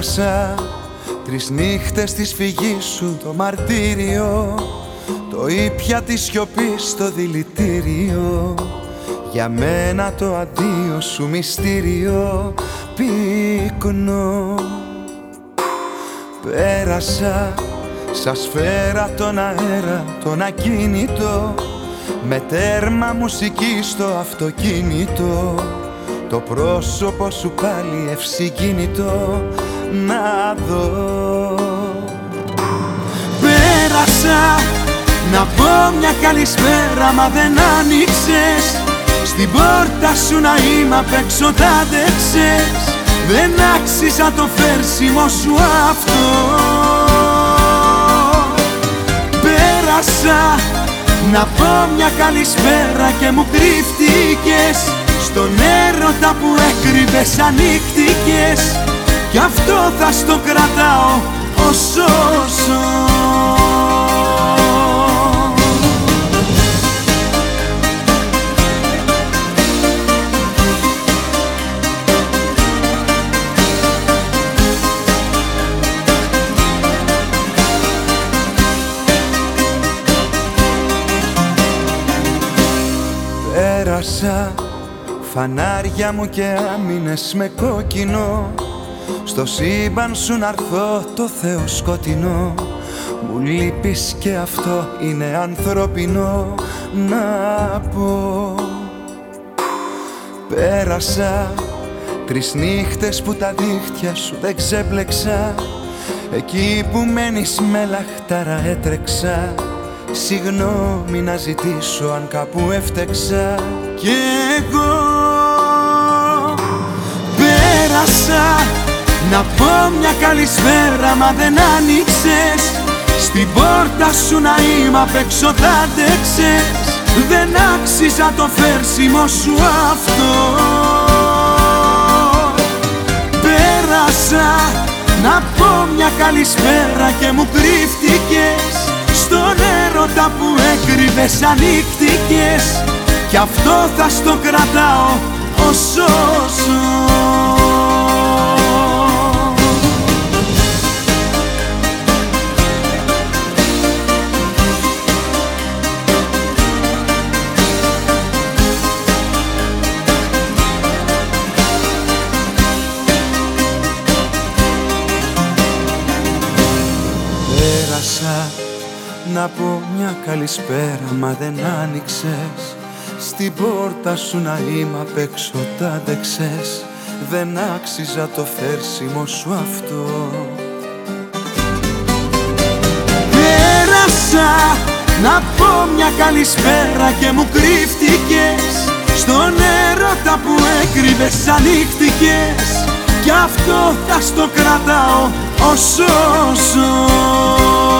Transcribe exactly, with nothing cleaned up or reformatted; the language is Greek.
Πέρασα τρεις νύχτες της φυγής σου το μαρτύριο, το ήπια τη σιωπή στο δηλητήριο. Για μένα το αντίο σου μυστήριο πυκνό. Πέρασα σαν σφαίρα τον αέρα τον ακίνητο, με τέρμα μουσική στο αυτοκίνητο, το πρόσωπο σου πάλι ευσυγκίνητο να δω. Πέρασα να πω μια καλησπέρα μα δεν άνοιξες, στην πόρτα σου να είμαι απ' έξω τ' άντεξες. Δεν άξιζα το φέρσιμο σου αυτό. Πέρασα να πω μια καλησπέρα και μου κρύφτηκες, στον έρωτα που έκρυβες ανοίχτηκες, κι αυτό θα στο κρατάω όσο ζω. Πέρασα φανάρια μου και άμυνες με κόκκινο, στο σύμπαν σου να'ρθώ το Θεό σκοτεινό. Μου λείπεις και αυτό είναι ανθρώπινο να πω. Πέρασα τρεις νύχτες που τα δίχτυα σου δεν ξέπλεξα, εκεί που μένεις με λαχτάρα έτρεξα. Συγγνώμη να ζητήσω αν κάπου έφτεξα κι εγώ. Πέρασα να πω μια καλησπέρα μα δεν άνοιξες, στην πόρτα σου να είμαι απ' έξω τ' άντεξες. Δεν άξιζα το φέρσιμο σου αυτό. Πέρασα να πω μια καλησπέρα και μου κρύφτηκες, στον έρωτα που έκρυβες ανοίχτηκες, κι αυτό θα στο κρατάω όσο ζω. Πέρασα να πω μια καλησπέρα μα δεν άνοιξες, στην πόρτα σου να είμαι απ' έξω τ' άντεξες. Δεν άξιζα το φέρσιμο σου αυτό. Πέρασα να πω μια καλησπέρα και μου κρύφτηκες, στον έρωτα που έκρυβες ανοίχτηκες, κι αυτό θα στο κρατάω όσο ζω.